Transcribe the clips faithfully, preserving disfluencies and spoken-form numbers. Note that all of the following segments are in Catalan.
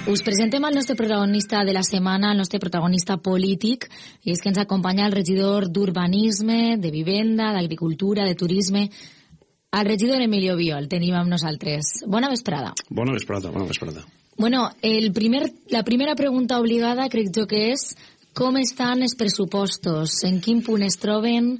Us presentem al nostre protagonista de la setmana, el nostre protagonista polític, i és que ens acompanya el regidor d'Urbanisme, de Vivenda, d'Agricultura, de Turisme, el regidor Emilio Vio, el tenim amb nosaltres. Bona vesprada. Bona vesprada, bona vesprada. Bueno, el primer, la primera pregunta obligada crec jo que és com estan els pressupostos, en quin punt es troben,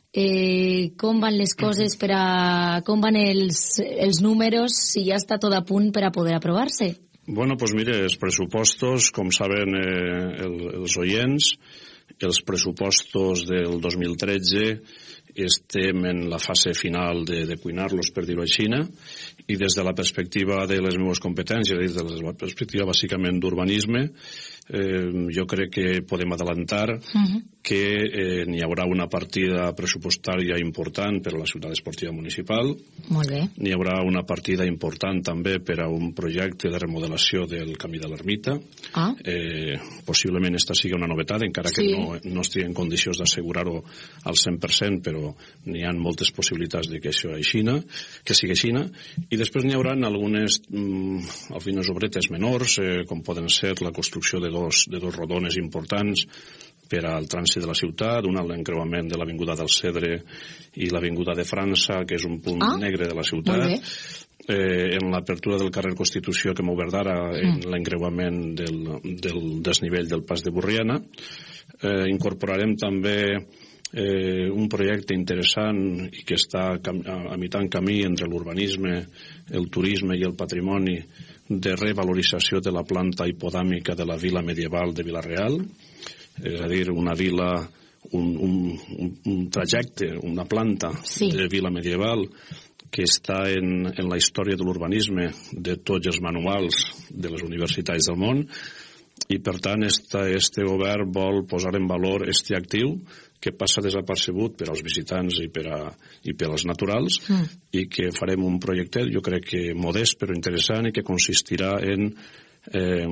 eh, com van les coses per a... com van els, els números, si ja està tot a punt per a poder aprovar-se. Bueno, doncs mire, els pressupostos, com saben eh, el, els oients, els pressupostos del dos mil tretze estem en la fase final de, de cuinar-los, per dir-ho així, i des de la perspectiva de les meves competències, des de la perspectiva bàsicament d'urbanisme, eh, jo crec que podem adelantar uh-huh. que eh, n'hi haurà una partida pressupostària important per a la ciutat esportiva municipal. Molt bé. N'hi haurà una partida important també per a un projecte de remodelació del camí de l'Ermita. Ah. Eh, possiblement esta sigui una novetat, encara que sí. no, no estigui en condicions d'assegurar-ho al cent per cent, però n'hi ha moltes possibilitats de que això aixina, que sigui aixina. I després n'hi haurà algunes mm, algunes obretes menors, eh, com poden ser la construcció de dos, de dos rodones importants per al trànsit de la ciutat, una l'encreuament de l'Avinguda del Cedre i l'Avinguda de França, que és un punt ah, negre de la ciutat. Eh, en l'apertura del carrer Constitució que hem obert ara, en mm. l'encreuament del, del desnivell del pas de Borriana. Eh, incorporarem també eh, un projecte interessant i que està a mitjà camí entre l'urbanisme, el turisme i el patrimoni, de revalorització de la planta hipodàmica de la vila medieval de Vila-real, és a dir, una vila, un, un, un trajecte, una planta sí. de vila medieval que està en, en la història de l'urbanisme de tots els manuals de les universitats del món, i per tant este, este govern vol posar en valor este actiu que passa desapercebut per als visitants i per, a, i per als naturals, mm. i que farem un projecte, jo crec que modest però interessant, i que consistirà en Eh,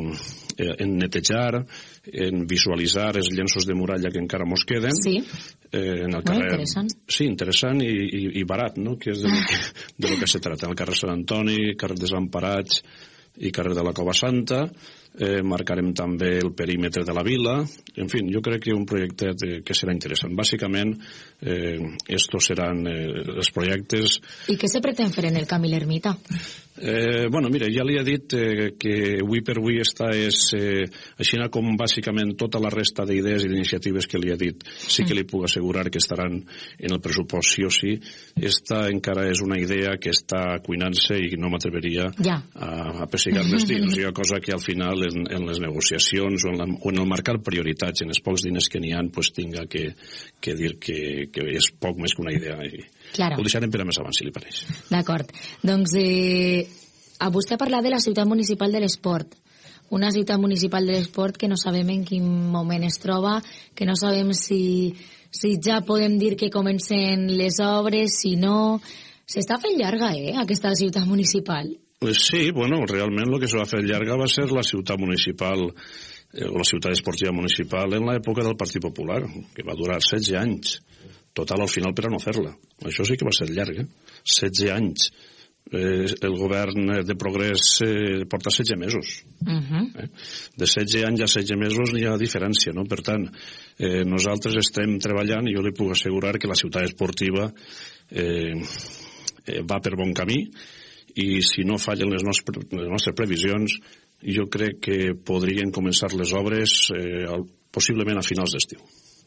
en netejar, en visualitzar els llenços de muralla que encara mos queden. Sí. Eh, en el carrer... Molt interessant. Sí, interessant i, i, i barat, no?, que és de lo que, de lo que se trata. En el carrer Sant Antoni, carrer Desemparats i carrer de la Cova Santa. Eh, marcarem també el perímetre de la vila. En fi, jo crec que un projecte de, que serà interessant. Bàsicament, eh, estos seran eh, els projectes... I què se pretén fer en el camí l'Ermita? Eh, bueno, mira, ja li he dit eh, que avui per avui està és, eh, així com bàsicament tota la resta d'idees i d'iniciatives que li he dit, sí que li puc assegurar que estaran en el pressupost sí o sí. Esta encara és una idea que està cuinant-se i no m'atreveria ja. a, a pessigar més dins. Hi ha cosa que al final en, en les negociacions o en, la, o en el marcar prioritats, en els pocs diners que n'hi ha, pues, tinga que, que dir que, que és poc més que una idea. I claro. Ho deixarem per a més abans, si li pareix. D'acord. Doncs eh, a vostè ha parlat de la ciutat municipal de l'esport. Una ciutat municipal de l'esport que no sabem en quin moment es troba, que no sabem si, si ja podem dir que comencen les obres, si no... S'està fent llarga, eh, aquesta ciutat municipal. Sí, bueno, realment el que se va fer llarga va ser la ciutat municipal, eh, o la ciutat esportiva municipal en l'època del Partit Popular, que va durar setze anys. Total, al final, per a no fer-la. Això sí que va ser llarg, eh? setze anys. Eh, el govern de Progrés eh, porta setze mesos. Uh-huh. eh? De setze anys a setze mesos hi ha diferència, no? Per tant, eh, nosaltres estem treballant i jo li puc assegurar que la ciutat esportiva eh, eh, va per bon camí, i si no fallen les, nostres, les nostres previsions, jo crec que podrien començar les obres eh, possiblement a finals d'estiu.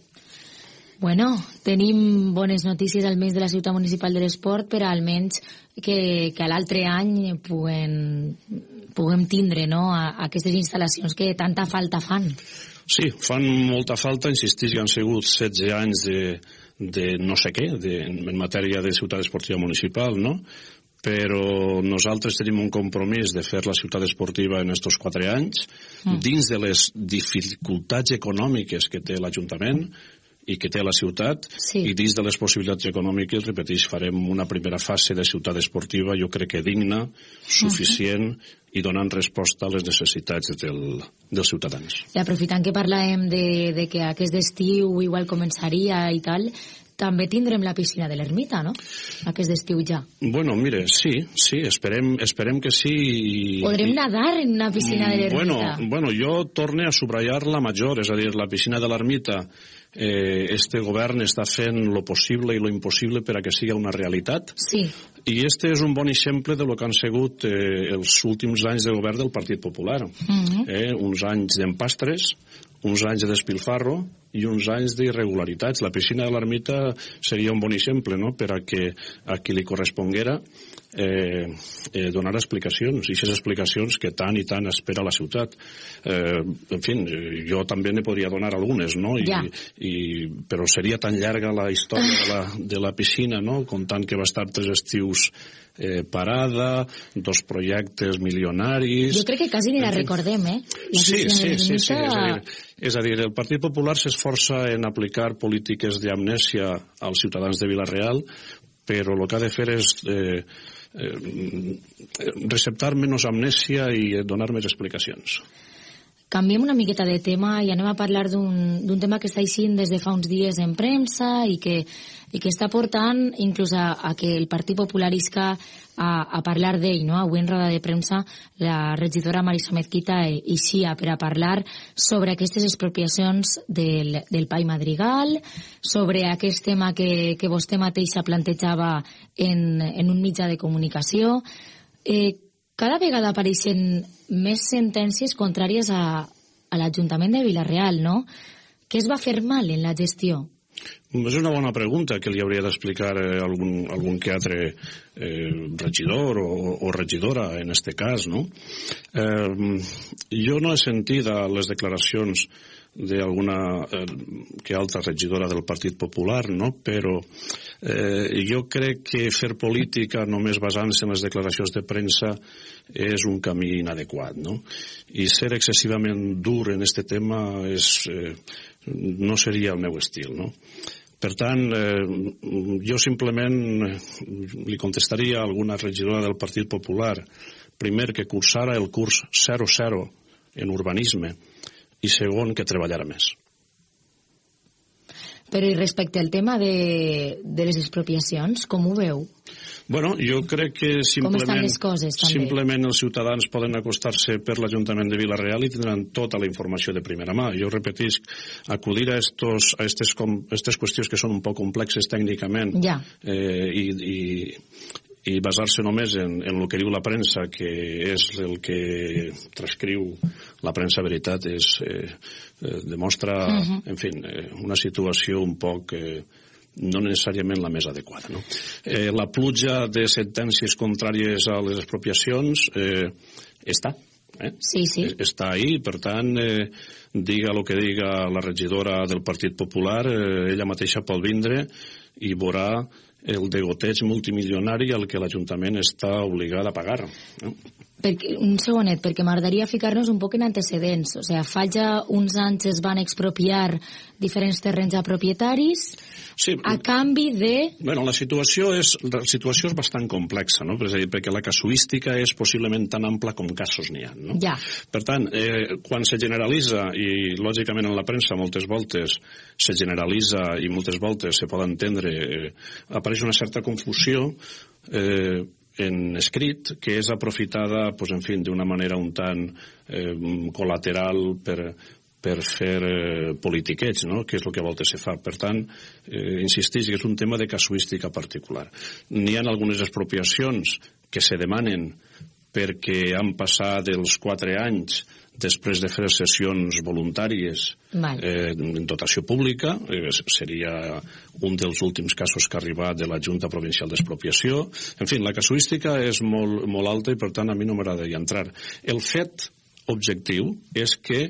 Bueno, tenim bones notícies almenys de la ciutat municipal de l'esport, però almenys que, que l'altre any puguem, puguem tindre, no?, a, a aquestes instal·lacions que tanta falta fan. Sí, fan molta falta. Insistís que han sigut setze anys de, de no sé què, de, en matèria de ciutat esportiva municipal, no?, però nosaltres tenim un compromís de fer la ciutat esportiva en estos quatre anys, mm. dins de les dificultats econòmiques que té l'Ajuntament i que té la ciutat, sí. i dins de les possibilitats econòmiques, repeteix, farem una primera fase de ciutat esportiva, jo crec que digna, suficient, uh-huh. i donant resposta a les necessitats del, dels ciutadans. I aprofitant que parlàvem de, de que aquest estiu igual començaria i tal, també tindrem la piscina de l'Ermita, no? Aquest estiu ja. Bueno, mire, sí, sí, esperem, esperem que sí. I, Podrem i, nadar en una piscina de l'Ermita? Bueno, bueno, jo torne a subratllar la major, és a dir, la piscina de l'Ermita. Eh, este govern està fent lo possible i lo impossible per a que sigui una realitat. Sí. I este és un bon exemple de lo que han sigut eh, els últims anys de govern del Partit Popular. Mm-hmm. eh, uns anys d'empastres, uns anys de despilfarro i uns anys d'irregularitats. La piscina de l'Ermita seria un bon exemple, no?, per a que a qui li corresponguera eh, eh, donar explicacions, i aquestes explicacions que tant i tant espera la ciutat. Eh, en fi, jo també ne podria donar algunes, no?, I, ja. i, però seria tan llarga la història de la, de la piscina, no?, comptant que va estar tres estius eh, parada, dos projectes milionaris... Jo crec que quasi ni la recordem, eh? La sí, sí, sí, sí, és a dir, és a dir, el Partit Popular s'esforça en aplicar polítiques d'amnèsia als ciutadans de Vila-real, però el que ha de fer és eh, eh, receptar menys amnèsia i donar més explicacions. Canviem una miqueta de tema i anem a parlar d'un tema que està eixint des de fa uns dies en premsa i que, i que està portant inclús a, a que el Partit Popular isca a, a parlar d'ell, no? Avui en roda de premsa la regidora Marisa Mezquita eixia per a parlar sobre aquestes expropiacions del, del Pai Madrigal, sobre aquest tema que, que vostè mateixa plantejava en, en un mitjà de comunicació. Eh, cada vegada apareixen més sentències contràries a, a l'Ajuntament de Vila-real, no? Què es va fer mal en la gestió? És una bona pregunta que li hauria d'explicar eh, algun, algun que altre eh, regidor o, o regidora en este cas, no? Eh, jo no he sentit les declaracions d'alguna eh, que altra regidora del Partit Popular, no? Però eh, jo crec que fer política només basant-se en les declaracions de premsa és un camí inadequat, no? I ser excessivament dur en este tema és, eh, no seria el meu estil, no? Per tant, eh, jo simplement li contestaria a alguna regidora del Partit Popular, primer, que cursara el curs zero zero en urbanisme, i segon, que treballara més. Però i respecte al tema de, de les expropiacions, com ho veu? Bueno, jo crec que simplement, com estan les coses, també? Simplement els ciutadans poden acostar-se per l'Ajuntament de Vila-real i tindran tota la informació de primera mà. Jo repetisc, acudir a estos, a estes, com, estes qüestions que són un poc complexes tècnicament ja. eh, i, i, i basar-se només en, en el que diu la premsa, que és el que transcriu la premsa veritat, és, eh, eh, demostra, uh-huh. en fi, eh, una situació un poc... Eh, no necessàriament la més adequada, no? Eh, la pluja de sentències contràries a les expropiacions eh, està, eh? Sí, sí. Està ahí, per tant, eh, diga el que diga la regidora del Partit Popular, eh, ella mateixa pot vindre i veurà el degoteig multimilionari al que l'Ajuntament està obligat a pagar, no? Perquè, un segonet, perquè m'agradaria ficar-nos un poc en antecedents. O sigui, fa ja uns anys es van expropiar diferents terrenys a propietaris sí, a canvi de... Bueno, la situació és, la situació és bastant complexa, no? Perquè la casuística és possiblement tan ampla com casos n'hi ha, no? Ja. Per tant, eh, quan se generalitza, i lògicament en la premsa moltes voltes se generalitza i moltes voltes se pot entendre, eh, apareix una certa confusió eh, en escrit, que és aprofitada, pues, en fi, d'una manera un tant eh, col·lateral per, per fer eh, politiqueig, no?, que és el que a voltes se fa. Per tant, eh, insisteix que és un tema de casuística particular. N'hi ha algunes expropiacions que se demanen perquè han passat els quatre anys després de fer sessions voluntàries eh, en dotació pública, eh, seria un dels últims casos que ha arribat de la Junta Provincial d'Expropiació. En fi, la casuística és molt, molt alta i per tant a mi no m'agradaria entrar. El fet objectiu és que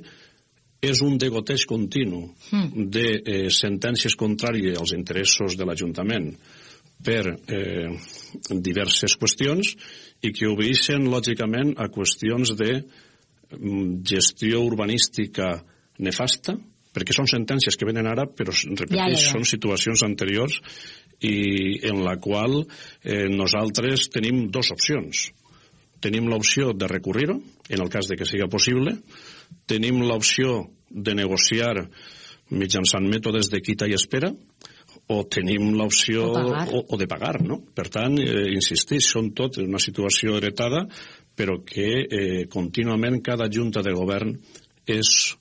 és un degoteig continu de eh, sentències contràries als interessos de l'Ajuntament per eh, diverses qüestions i que obeixen lògicament a qüestions de gestió urbanística nefasta, perquè són sentències que venen ara, però, repeteix, ja, ja, ja. són situacions anteriors i en la qual eh, nosaltres tenim dues opcions. Tenim l'opció de recurrir-ho, en el cas de que siga possible, tenim l'opció de negociar mitjançant mètodes de quita i espera, o tenim l'opció o, o, o de pagar, no? Per tant, eh, insisteix, són tot una situació heretada, però que eh, contínuament cada junta de govern és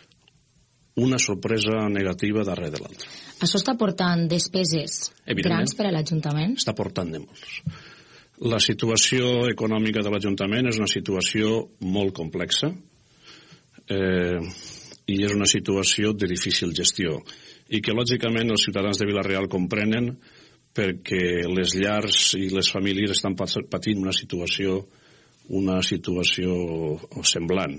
una sorpresa negativa darrere de l'altra. Això està portant despeses grans per a l'Ajuntament? Està portant de molts. La situació econòmica de l'Ajuntament és una situació molt complexa eh, i és una situació de difícil gestió i que lògicament els ciutadans de Vila-real comprenen perquè les llars i les famílies estan patint una situació una situació semblant.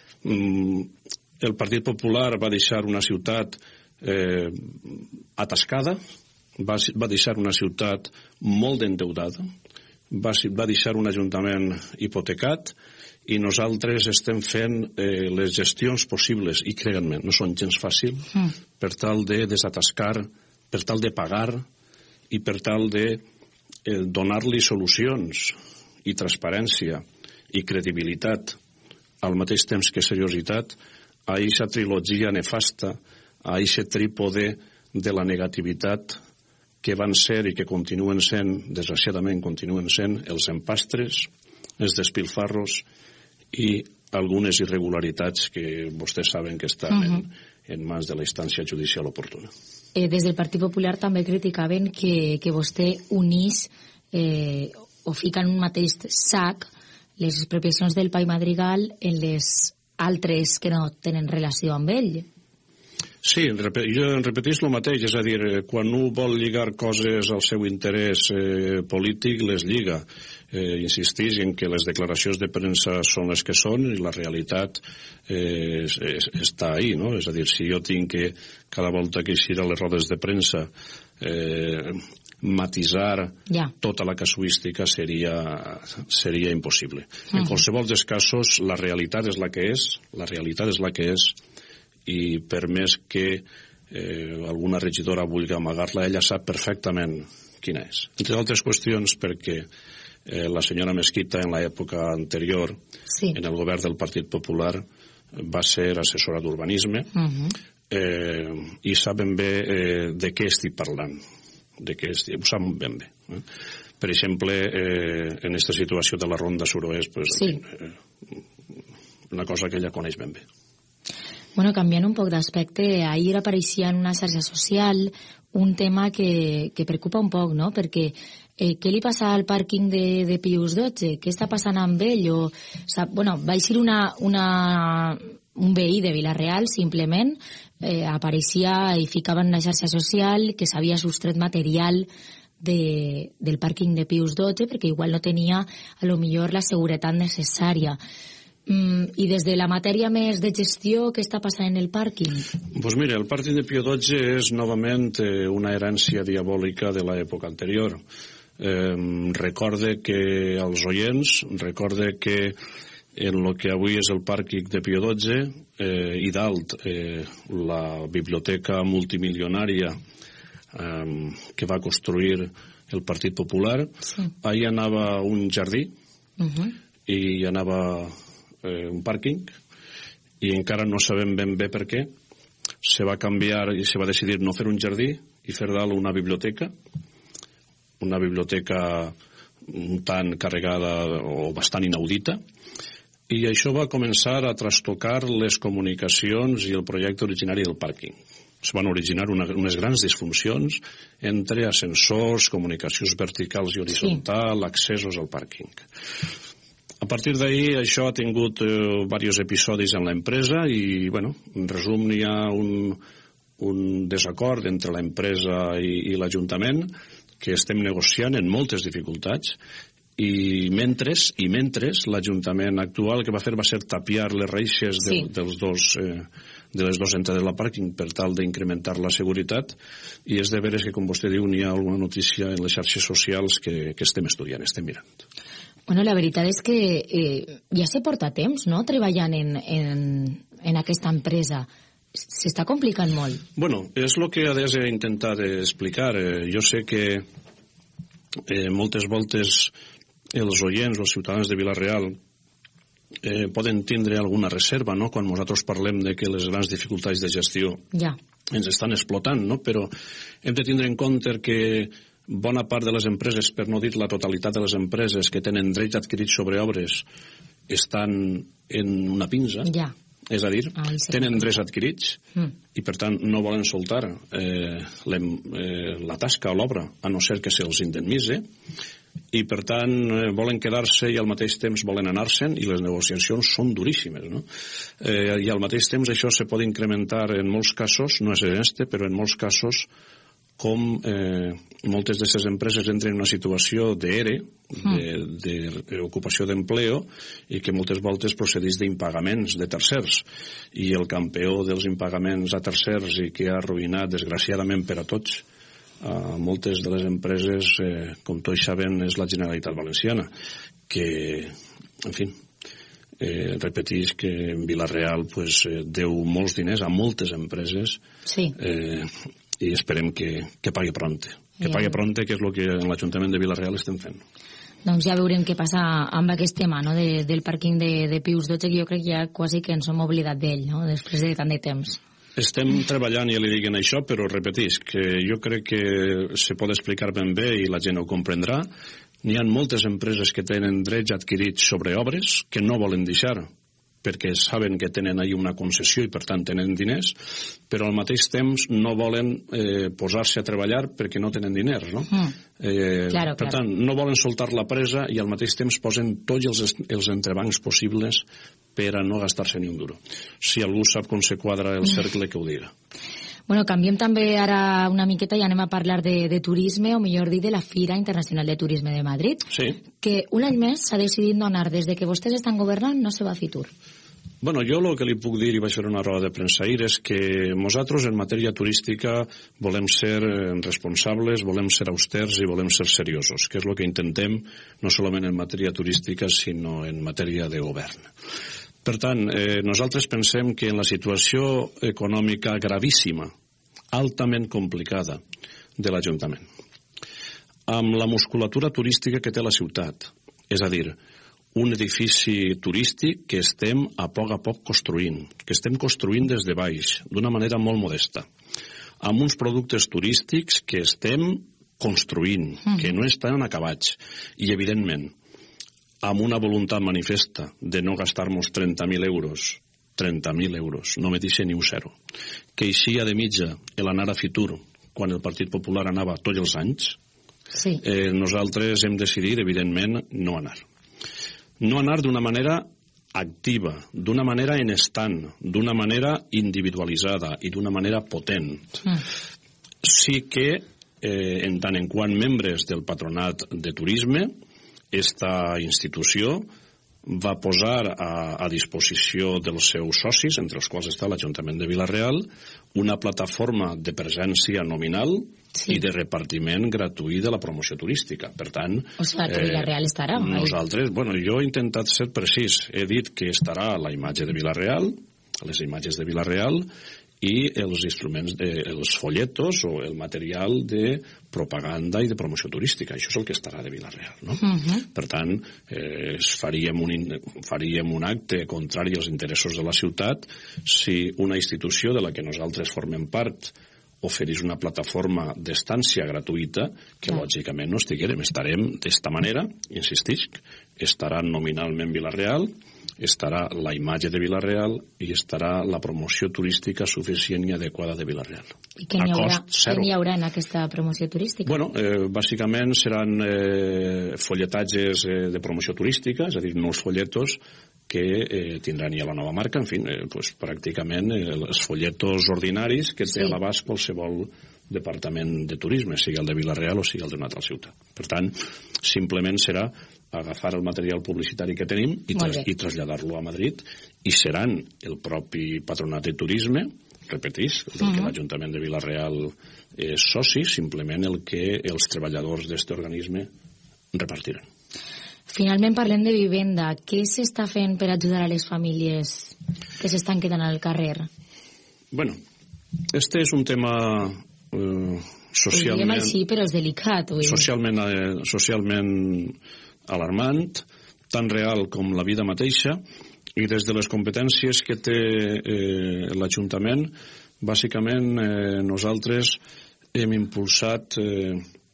Mm, el Partit Popular va deixar una ciutat eh, atascada, va, va deixar una ciutat molt endeudada, va, va deixar un ajuntament hipotecat i nosaltres estem fent eh, les gestions possibles, i creguin-me, no són gens fàcil, mm. per tal de desatascar, per tal de pagar i per tal de eh, donar-li solucions i transparència i credibilitat al mateix temps que seriositat a aquesta trilogia nefasta, a aquest trípode de la negativitat que van ser i que continuen sent, desgraciadament continuen sent, els empastres, els despilfarros i algunes irregularitats que vostès saben que estan uh -huh. en, en mans de la instància judicial oportuna. Eh, des del Partit Popular també criticaven que, que vostè unís eh, o fica en un mateix sac les expropiacions del Pai Madrigal en les altres que no tenen relació amb ell. Sí, jo en repetís el mateix, és a dir, quan un vol lligar coses al seu interès eh, polític, les lliga. Eh, insistís en que les declaracions de premsa són les que són i la realitat eh, és, és, està ahí, no? És a dir, si jo tinc que cada volta que eixir a les rodes de premsa eh, matisar ja. tota la casuística seria, seria impossible. Uh-huh. En qualsevol dels casos, la realitat és la que és, la realitat és la que és, i per més que eh, alguna regidora vulgui amagar-la, ella sap perfectament quina és. Entre altres qüestions perquè eh, la senyora Mesquita en l'època anterior, sí. en el govern del Partit Popular, va ser assessora d'urbanisme uh-huh. eh, i saben bé eh, de què estic parlant. De què estic, ho saben ben bé. Eh? Per exemple, eh, en aquesta situació de la Ronda Suroest, pues, sí. eh, una cosa que ella coneix ben bé. Bueno, canviant un poc d'aspecte, ahir apareixia en una xarxa social un tema que, que preocupa un poc, no? Perquè eh, què li passa al pàrquing de, de Pius dotze? Què està passant amb ell? O, sap, bueno, va ser una, una, un veí de Vila-real, simplement, eh, apareixia i ficava en una xarxa social que s'havia sostret material de, del pàrquing de Pius dotze perquè igual no tenia, a lo millor, la seguretat necessària. Mm, I des de la matèria més de gestió, què està passant en el pàrquing? Pues mira, el pàrquing de Pío dotze és novament eh, una herència diabòlica de l'època anterior. Eh, recorde que als oients, recorde que en el que avui és el pàrquing de Pío dotze eh, i dalt eh, la biblioteca multimilionària eh, que va construir el Partit Popular, sí. Ahí anava un jardí uh-huh. i anava eh, un pàrquing i encara no sabem ben bé per què se va canviar i se va decidir no fer un jardí i fer dalt una biblioteca una biblioteca un tant carregada o bastant inaudita, i això va començar a trastocar les comunicacions i el projecte originari del pàrquing. Es van originar una, unes grans disfuncions entre ascensors, comunicacions verticals i horitzontals, sí. accessos al pàrquing. A partir d'ahir això ha tingut eh, diversos episodis en l'empresa i, bueno, en resum, hi ha un, un desacord entre l'empresa i, i l'Ajuntament que estem negociant en moltes dificultats i mentre, i mentre l'Ajuntament actual que va fer va ser tapiar les reixes de, sí. dels dos, eh, de les dues entrades del pàrquing per tal d'incrementar la seguretat, i és de veres que, com vostè diu, n'hi ha alguna notícia en les xarxes socials que, que estem estudiant, estem mirant. Bueno, la veritat és que eh, ja se porta temps, no?, treballant en, en, en aquesta empresa. S'està complicant molt. Bueno, és el que has d'intentar explicar. Eh, jo sé que eh, moltes voltes els oients, els ciutadans de Vila-real eh, poden tindre alguna reserva, no?, quan nosaltres parlem de que les grans dificultats de gestió ja. ens estan explotant, no? Però hem de tindre en compte que bona part de les empreses, per no dir la totalitat de les empreses que tenen drets adquirits sobre obres, estan en una pinza. Ja. És a dir, Ai, sí. tenen drets adquirits mm. i, per tant, no volen soltar eh, eh, la tasca o l'obra, a no ser que se'ls indemnitze, i, per tant, eh, volen quedar-se i al mateix temps volen anar-se'n, i les negociacions són duríssimes, no? Eh, I al mateix temps això se pot incrementar en molts casos, no és en este, però en molts casos, com eh, moltes d'aquestes empreses entren en una situació d'E R E, d'ocupació d'empleo, i que moltes voltes procedeix d'impagaments de tercers. I el campió dels impagaments a tercers i que ha arruïnat, desgraciadament per a tots, a moltes de les empreses, eh, com tots saben, és la Generalitat Valenciana, que, en fi, eh, repetís que en Vila-real pues, eh, deu molts diners a moltes empreses. Sí. Eh, i esperem que, que pagui pronte. Que yeah. pagui pronte, que és el que en l'Ajuntament de Vila-real estem fent. Doncs ja veurem què passa amb aquest tema, no?, de, del pàrquing de, de Pius dotze, que jo crec que ja quasi que ens hem oblidat d'ell, no?, després de tant de temps. Estem treballant, ja li diguen això, però repetís que jo crec que se pot explicar ben bé i la gent ho comprendrà. N'hi ha moltes empreses que tenen drets adquirits sobre obres que no volen deixar, perquè saben que tenen ahí una concessió i per tant tenen diners, però al mateix temps no volen eh, posar-se a treballar perquè no tenen diners, no? Mm. Eh, claro, per claro. tant, no volen soltar la presa i al mateix temps posen tots els, els entrebancs possibles per a no gastar-se ni un duro. Si algú sap com se quadra el cercle, que ho diga. Bueno, canviem també ara una miqueta i anem a parlar de, de turisme, o millor dit, de la Fira Internacional de Turisme de Madrid, sí. que un any més s'ha decidit donar, des de que vostès estan governant, no se va a Fitur. Bueno, jo el que li puc dir, i vaig fer una roda de premsa ahir, és que nosaltres en matèria turística volem ser responsables, volem ser austers i volem ser seriosos, que és el que intentem no solament en matèria turística, sinó en matèria de govern. Per tant, eh, nosaltres pensem que en la situació econòmica gravíssima, altament complicada de l'Ajuntament, amb la musculatura turística que té la ciutat, és a dir, un edifici turístic que estem a poc a poc construint, que estem construint des de baix, d'una manera molt modesta, amb uns productes turístics que estem construint, mm. que no estan acabats, i evidentment, amb una voluntat manifesta de no gastar-nos trenta mil euros, trenta mil euros, no me deixa ni un zero, que eixia de mitja l'anar a Fitur, quan el Partit Popular anava tots els anys, sí. eh, nosaltres hem decidit, evidentment, no anar. No anar d'una manera activa, d'una manera en estant, d'una manera individualitzada i d'una manera potent. Mm. Sí que, eh, en tant en quant membres del Patronat de Turisme, esta institució va posar a, a disposició dels seus socis, entre els quals està l'Ajuntament de Vila-real, una plataforma de presència nominal sí. i de repartiment gratuït de la promoció turística. Per tant... O sigui, que Vila-real eh, estarà. Nosaltres, bueno, jo he intentat ser precís. He dit que estarà la imatge de Vila-real, les imatges de Vila-real, i els instruments, de, els folletos o el material de propaganda i de promoció turística. Això és el que estarà de Vila-real, no? Uh-huh. Per tant, eh, faríem, un, faríem un acte contrari als interessos de la ciutat si una institució de la que nosaltres formem part oferís una plataforma d'estància gratuïta que, uh-huh. lògicament, no estiguérem. Estarem d'esta manera, insistisc, estarà nominalment Vila-real, estarà la imatge de Vila-real i estarà la promoció turística suficient i adequada de Vila-real. I què n'hi haurà, què n'hi haurà en aquesta promoció turística? Bueno, eh, bàsicament seran eh, folletatges eh, de promoció turística, és a dir, nous folletos que eh, tindran ja la nova marca, en fi, eh, pues, pràcticament eh, els folletos ordinaris que té sí. a l'abast qualsevol departament de turisme, sigui el de Vila-real o sigui el d'una altra ciutat. Per tant, simplement serà agafar el material publicitari que tenim i, tras i traslladar-lo a Madrid, i seran el propi Patronat de Turisme, repetís, el uh-huh. que l'Ajuntament de Vila-real és soci, simplement el que els treballadors d'aquest organisme repartiran. Finalment parlem de vivenda. Què s'està fent per ajudar a les famílies que s'estan quedant al carrer? Bueno, este és un tema eh, socialment... Ho diguem així, però és delicat. Socialment, eh, socialment alarmant, tan real com la vida mateixa, i des de les competències que té eh, l'Ajuntament, bàsicament eh, nosaltres hem impulsat eh,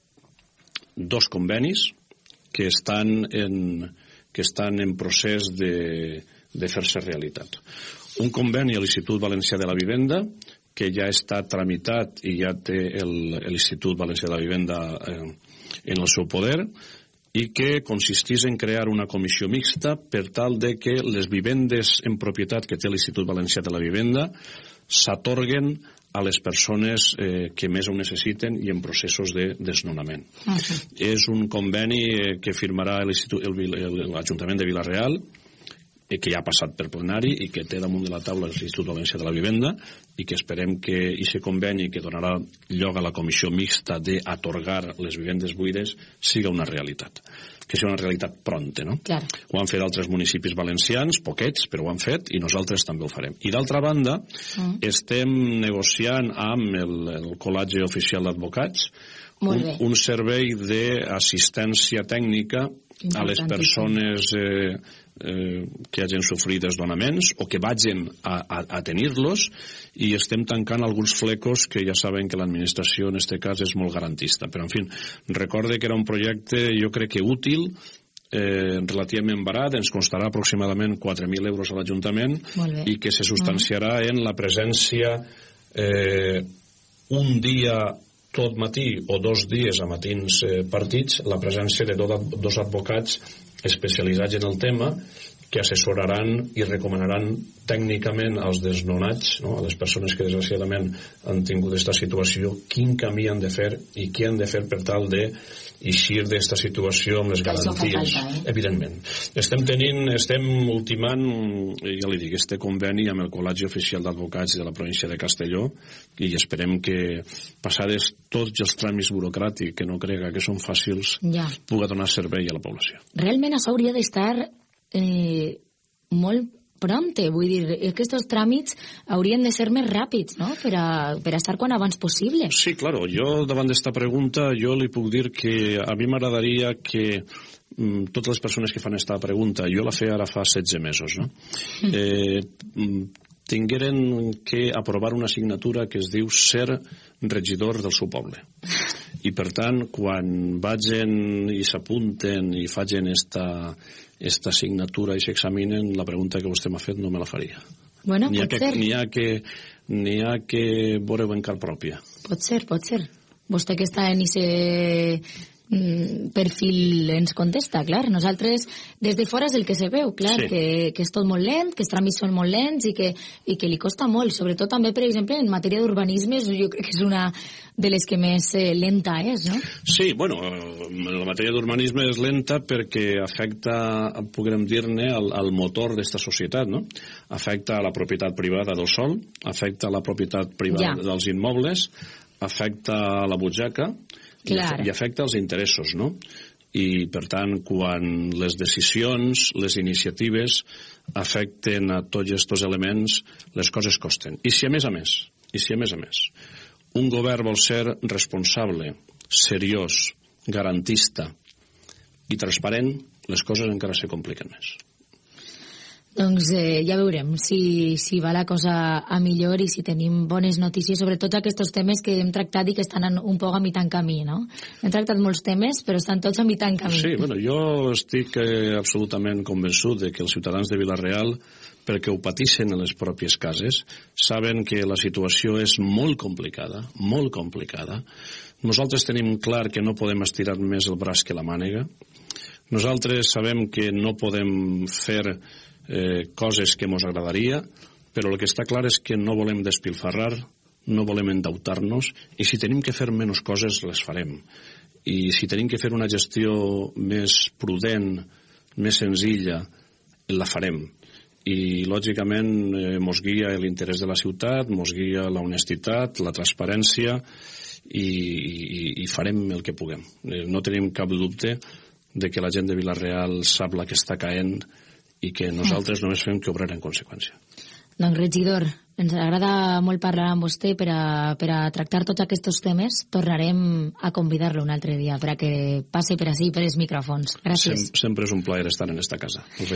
dos convenis que estan en, que estan en procés de, de fer-se realitat. Un conveni a l'Institut Valencià de la Vivenda, que ja està tramitat i ja té l'Institut Valencià de la Vivenda eh, en el seu poder, i que consistís en crear una comissió mixta per tal de que les vivendes en propietat que té l'Institut Valencià de la Vivenda s'atorguen a les persones eh, que més ho necessiten i en processos de desnonament. Uh-huh. És un conveni eh, que firmarà l'Ajuntament de Vila-real, eh, que ja ha passat per plenari i que té damunt de la taula l'Institut Valencià de la Vivenda, i que esperem que aquest conveni que donarà lloc a la comissió mixta d'atorgar les vivendes buides siga una realitat. Que sigui una realitat pronta, no? Clar. Ho han fet altres municipis valencians, poquets, però ho han fet, i nosaltres també ho farem. I d'altra banda, mm. estem negociant amb el, el Col·legi Oficial d'Advocats un, un servei d'assistència tècnica a les persones eh, eh, que hagin sofrit desnonaments o que vagin a, a, a tenir-los, i estem tancant alguns flecos que ja saben que l'administració en aquest cas és molt garantista. Però, en fi, recorde que era un projecte, jo crec que útil, eh, relativament barat, ens costarà aproximadament quatre mil euros a l'Ajuntament, i que se substanciarà en la presència eh, un dia tot matí o dos dies a matins eh, partits, la presència de dos advocats especialitzats en el tema, que assessoraran i recomanaran tècnicament als desnonats, no? A les persones que desgraciadament han tingut aquesta situació, quin camí han de fer i què han de fer per tal de eixir d'esta situació amb les garanties, falta, eh? Evidentment. Estem tenint, estem ultimant, ja li dic, este conveni amb el Col·legi Oficial d'Advocats de la província de Castelló, i esperem que, passades tots els tràmits burocràtics, que no crega que són fàcils, ja. Puga donar servei a la població. Realment això hauria d'estar eh, molt prompte, vull dir, és que aquests tràmits haurien de ser més ràpids, no?, per a, per a estar quan abans possible. Sí, claro, jo davant d'esta pregunta jo li puc dir que a mi m'agradaria que mm, totes les persones que fan esta pregunta, jo la feia ara fa setze mesos, no?, mm. eh, tingueren que aprovar una assignatura que es diu ser regidor del seu poble. I per tant, quan vagin i s'apunten i facin esta, esta assignatura i s'examinen, la pregunta que vostè m'ha fet no me la faria. Bueno, n'hi ha pot que, ser. N'hi ha que, n'hi ha que veure-ho en car pròpia. Pot ser, pot ser. Vostè que està en ese perfil ens contesta, clar. Nosaltres, des de fora és el que se veu, clar, sí. que, que és tot molt lent, que els tràmits són molt lents i que, i que li costa molt. Sobretot també, per exemple, en matèria d'urbanisme, jo crec que és una de les que més eh, lenta és, no? Sí, bueno, la matèria d'urbanisme és lenta perquè afecta, podríem dir-ne, al, al motor d'esta societat, no? Afecta a la propietat privada del sòl, afecta a la propietat privada ja. dels immobles, afecta a la butxaca, Clar. i afecta els interessos, no? I, per tant, quan les decisions, les iniciatives afecten a tots aquests elements, les coses costen. I si a més a més, i si a més a més, un govern vol ser responsable, seriós, garantista i transparent, les coses encara se compliquen més. Doncs eh, ja veurem si, si va la cosa a millor i si tenim bones notícies, sobretot aquests temes que hem tractat i que estan en, un poc a mitjà en camí, no? Hem tractat molts temes, però estan tots a mitjà en camí. Sí, bueno, jo estic eh, absolutament convençut de que els ciutadans de Vila-real, perquè ho pateixen en les pròpies cases, saben que la situació és molt complicada, molt complicada. Nosaltres tenim clar que no podem estirar més el braç que la mànega. Nosaltres sabem que no podem fer Eh, coses que ens agradaria, però el que està clar és que no volem despilfarrar, no volem endeutar-nos, i si tenim que fer menys coses, les farem. I si tenim que fer una gestió més prudent, més senzilla, la farem. I, lògicament, eh, mos guia l'interès de la ciutat, mos guia la honestitat, la transparència, i, i, i farem el que puguem. Eh, no tenim cap dubte de que la gent de Vila-real sap la que està caent i que nosaltres només fem que obrar en conseqüència. Doncs, regidor, ens agrada molt parlar amb vostè per a, per a tractar tots aquests temes. Tornarem a convidar-lo un altre dia per a que passi per ací, per els micròfons. Gràcies. Sem sempre és un plaer estar en esta casa.